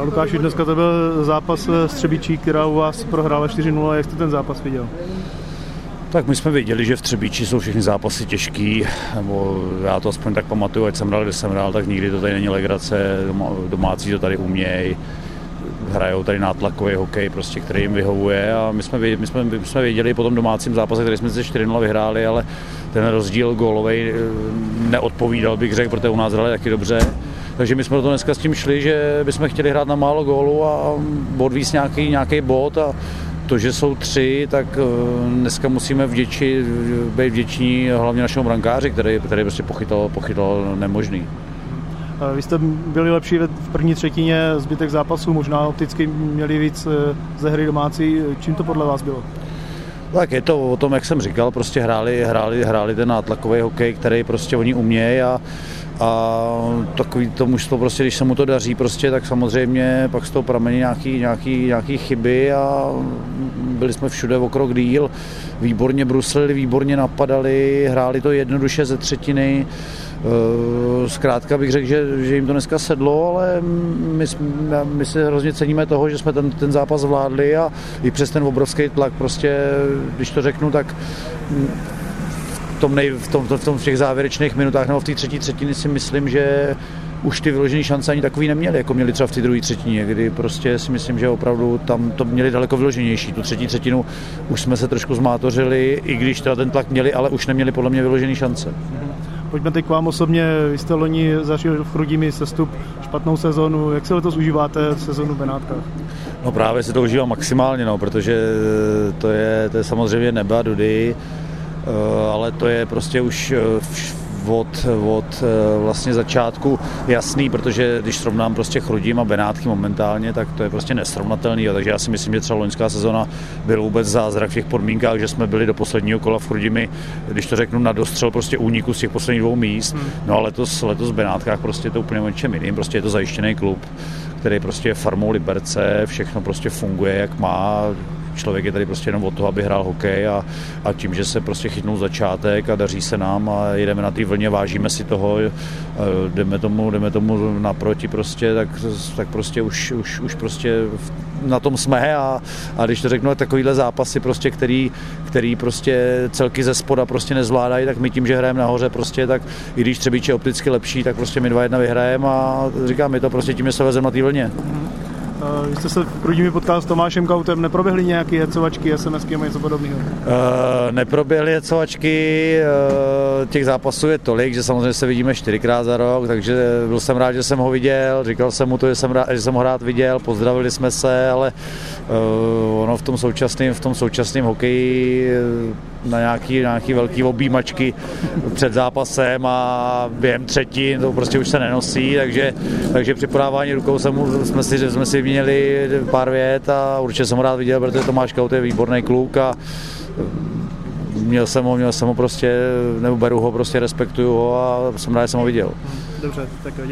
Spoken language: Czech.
Lukáši, dneska to byl zápas s Třebíčí, která u vás prohrála 4-0. Jak jste ten zápas viděl? Tak my jsme věděli, že v Třebíči jsou všechny zápasy těžký, nebo já to aspoň tak pamatuju, ať jsem hrál, kde jsem hrál, tak nikdy to tady není legrace, domácí to tady umějí, hrajou tady nátlakový hokej, prostě, který jim vyhovuje a my jsme věděli po tom domácím zápase, který jsme se 4-0 vyhráli, ale ten rozdíl gólovej neodpovídal, bych řekl, protože u nás hráli taky dobře. Takže my jsme do toho dneska s tím šli, že bychom chtěli hrát na málo gólů a odvíct nějaký bod a to, že jsou 3, tak dneska musíme být vděční hlavně našemu brankáři, který prostě pochytal nemožný. Vy jste byli lepší v první třetině, zbytek zápasu, možná opticky měli víc ze hry domácí. Čím to podle vás bylo? Tak je to o tom, jak jsem říkal, prostě hráli ten nátlakový hokej, který prostě oni umějí a takový to mužstvo prostě, když se mu to daří prostě, tak samozřejmě pak z toho pramení nějaký chyby a byli jsme všude o krok díl, výborně bruslili, výborně napadali, hráli to jednoduše ze třetiny. Zkrátka bych řekl, že jim to dneska sedlo, ale my si hrozně ceníme toho, že jsme ten zápas zvládli a i přes ten obrovský tlak prostě, když to řeknu, tak v těch závěrečných minutách nebo v té třetí třetiny si myslím, že už ty vyložené šance ani takový neměli, jako měli třeba v té druhé třetině, kdy prostě si myslím, že opravdu tam to měli daleko vyloženější. Tu třetí třetinu už jsme se trošku zmátořili, i když teda ten tlak měli, ale už neměli podle mě vyložené šance. Pojďme teď k vám osobně. Vy jste loni zažil v Chrudimi sestup, špatnou sezonu. Jak se letos užíváte sezonu v Benátkách? No právě se to užívá maximálně, protože to je samozřejmě nebe a dudy, ale to je prostě už od vlastně začátku jasný, protože když srovnám prostě Chrudim a Benátky momentálně, tak to je prostě nesrovnatelný, takže já si myslím, že třeba loňská sezona byl vůbec zázrak v těch podmínkách, že jsme byli do posledního kola v Chrudimi, když to řeknu, na dostřel prostě úniku z těch posledních 2 míst, no a letos v Benátkách prostě je to úplně o něčem jiným, prostě je to zajištěný klub, který prostě je farmou Liberce, všechno prostě funguje jak má. Člověk je tady prostě jenom od toho, aby hrál hokej a tím, že se prostě chytnou začátek a daří se nám a jedeme na té vlně, vážíme si toho, jdeme tomu naproti prostě, tak prostě už prostě na tom jsme a když to řeknu, takovýhle zápasy prostě, který prostě celky ze spoda prostě nezvládají, tak my tím, že hrajeme nahoře prostě, tak i když Třebíč je opticky lepší, tak prostě my 2-1 vyhrajeme a říkám, my to prostě tím, že se vezeme na té vlně. Vy jste se v Chrudimi potkal s Tomášem Kautem, neproběhly nějaké hecovačky, SMSky a něco podobného? Neproběhly hecovačky, těch zápasů je tolik, že samozřejmě se vidíme 4krát za rok, takže byl jsem rád, že jsem ho viděl, říkal jsem mu to, že jsem ho rád viděl, pozdravili jsme se, ale ono v tom současném hokeji na nějaký velký objímačky před zápasem a během třetin to prostě už se nenosí, takže při podávání rukou jsme si vyměnili pár vět a určitě jsem ho rád viděl, protože Tomáš Kaut je výborný kluk a měl jsem ho prostě, nebo beru ho, prostě respektuju ho a jsem rád, že jsem ho viděl. Dobře, tak